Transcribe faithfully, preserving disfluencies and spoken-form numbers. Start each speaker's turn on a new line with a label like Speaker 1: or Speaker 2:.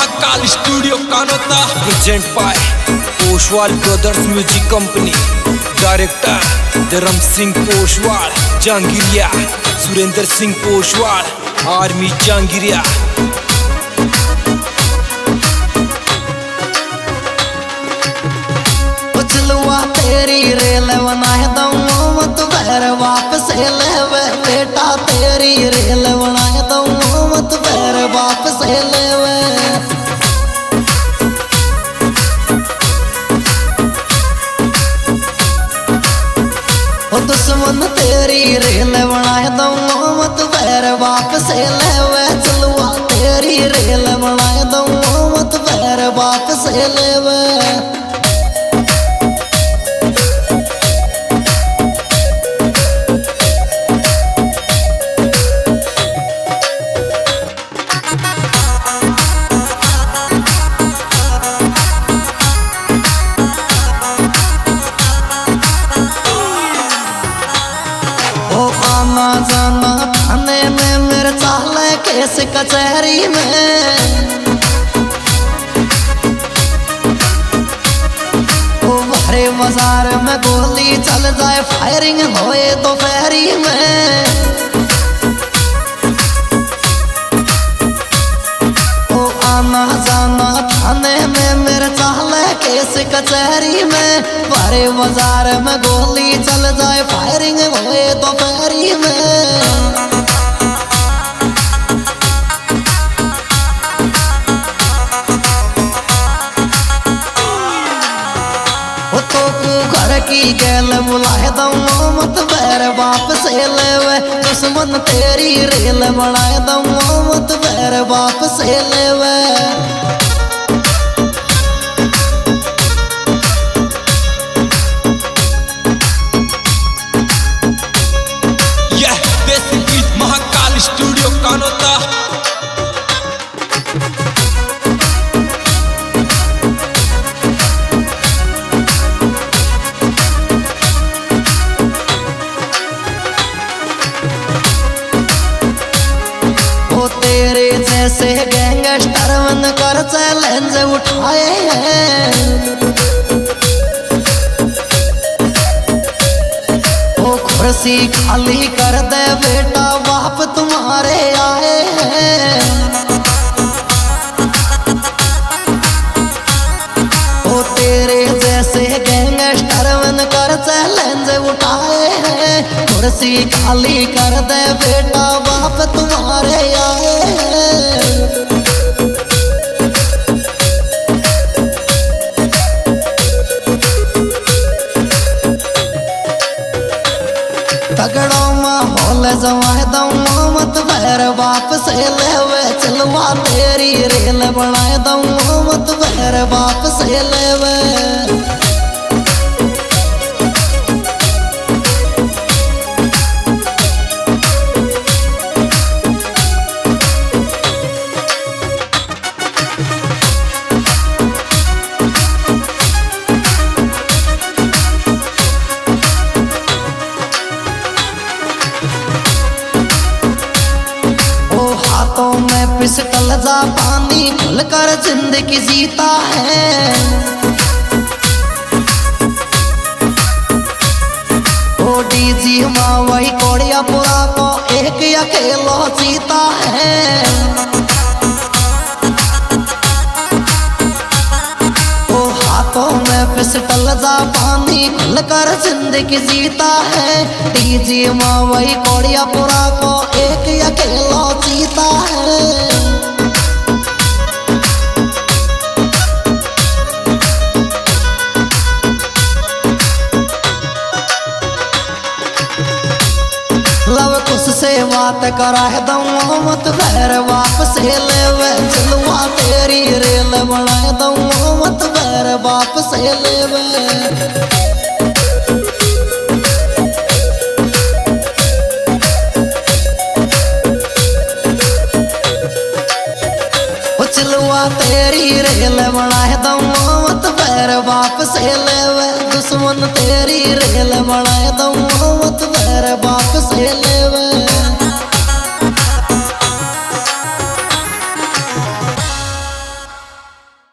Speaker 1: Mahakal studio Kanota present by Poshwal brothers music company. Director Dharam Singh Poshwal, Jahangiria Surendra Singh Poshwal, army Jahangiria.
Speaker 2: चलवा तेरी rail बनाए दऊँ मत बैर वापस लेवे बेटा, तेरी रेल बनाए दऊँ मत बैर वापस लेवे। ओ दुश्मन तेरी रेल बनाए दऊँ मत बैर वापस लेवे। चलवा तेरी रेल बनाए दऊँ मत बैर वापस लेवे। आना जाना थाने में मेरे चाले केस कचहरी में। ओ भरे बाजार में गोली चल जाए, फायरिंग होए दोपहरी में। ओ आना जाना थाने में मेरे चाले केस कचहरी में। भरे बाजार में गोली चल जाए, फायरिंग होए दोपहरी में। घर की गैल बुलाए दऊँ मत बैर वापस लेवे। दुश्मन तेरी रेल बनाए दऊँ मत बैर वापस लेवे।
Speaker 1: यह देसी गीत महाकाल स्टूडियो कानोता।
Speaker 2: तेरे जैसे गैंगस्टर मन कर चैलेंज उठाए हैं। ओ कुर्सी खाली कर दे बेटा, बाप तुम्हारे आए हैं। ओ तेरे जैसे गैंगस्टर मन कर चैलेंज उठाए हैं। कुर्सी खाली कर दे बेटा, बाप तुम्हारे आए हैं। तगड़ो माहौल जमाए दऊँ मत बैर वापस लेवे। चलवा तेरी रेल बनाए दऊँ मत बैर वापस लेवे। हाथों में पिस्टल जा पानी खुलकर जिंदगी जीता है। ओ डीजी माँ वही कोड़िया पुरा को एक अकेलो जीता है। ओ हाथों में पिस्टल जा पानी खुलकर जिंदगी जीता है। डीजी माँ वही कोड़िया पुरा को एक अकेलो जीता है। लव कुछ से बात करा दऊँ मत बैर वापस लेवे। चलवा तेरी रेल बनाए दऊँ मत बैर वापस लेवे। चलवा तेरी रेल बनाए दऊँ मत बैर वापस लेवे। दुश्मन तेरी रेल बनाए दऊँ मत बैर वापस लेवे।